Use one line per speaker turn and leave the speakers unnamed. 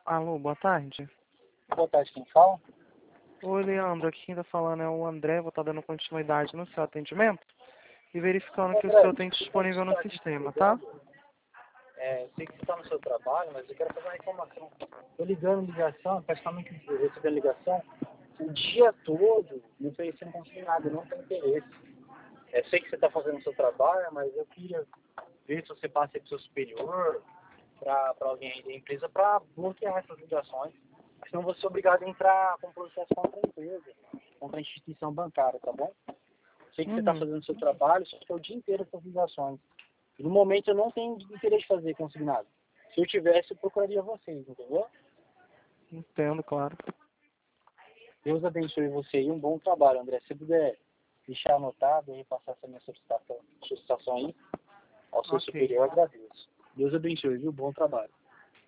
Alô, boa tarde.
Boa tarde, quem fala?
Oi, Leandro. Aqui quem tá falando é o André. Vou estar dando continuidade no seu atendimento e verificando que o senhor tem disponível no sistema, tá?
Eu sei que você está no seu trabalho, mas eu quero fazer uma informação. Estou ligando ligação, praticamente recebendo ligação o dia todo, não sei se não consigo nada, não tenho interesse. Sei que você está fazendo o seu trabalho, mas eu queria ver se você passa aí para o seu superior, para alguém aí da empresa, para bloquear essas ligações. Senão você é obrigado a entrar com processo contra a empresa, contra a instituição bancária, tá bom? Sei que você está fazendo o seu trabalho, só que é o dia inteiro essas ligações. E no momento eu não tenho interesse de fazer consignado. Se eu tivesse, eu procuraria vocês, entendeu?
Entendo, claro.
Deus abençoe você e um bom trabalho, André. Se puder deixar anotado e passar essa minha solicitação aí ao seu
Ok.
superior, eu agradeço. Deus abençoe, viu? Bom trabalho.